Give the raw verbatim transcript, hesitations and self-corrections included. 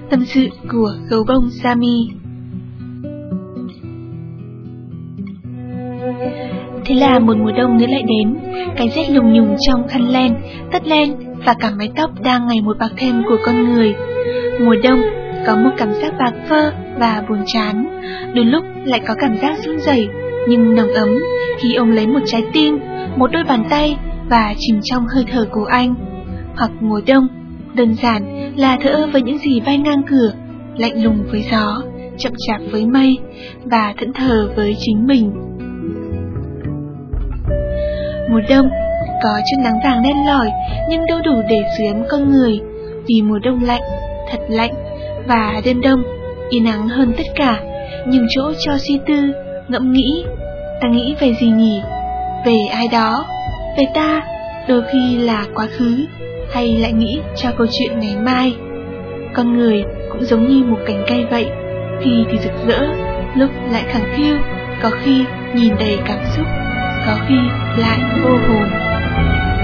Tâm sự của gấu bông Sammy. Thế là một mùa đông nữa lại đến, cái rét lùng nhùng trong khăn len, tất len và cả mái tóc đang ngày một bạc thêm của con người. Mùa đông có một cảm giác bạc phơ và buồn chán, đôi lúc lại có cảm giác run rẩy nhưng nồng ấm khi ôm lấy một trái tim, một đôi bàn tay và chìm trong hơi thở của anh. Hoặc mùa đông đơn giản là thở ơ với những gì bay ngang cửa, lạnh lùng với gió, chậm chạp với mây và thẫn thờ với chính mình. Mùa đông có chút nắng vàng đen lỏi nhưng đâu đủ để sưởi ấm con người, vì mùa đông lạnh, thật lạnh, và đêm đông yên ắng hơn tất cả, nhiều chỗ cho suy tư, ngẫm nghĩ. Ta nghĩ về gì nhỉ? Về ai đó? Về ta? Đôi khi là quá khứ, hay lại nghĩ cho câu chuyện ngày mai. Con người cũng giống như một cành cây vậy, khi thì rực rỡ, lúc lại khẳng khiu, có khi nhìn đầy cảm xúc, có khi lại vô hồn.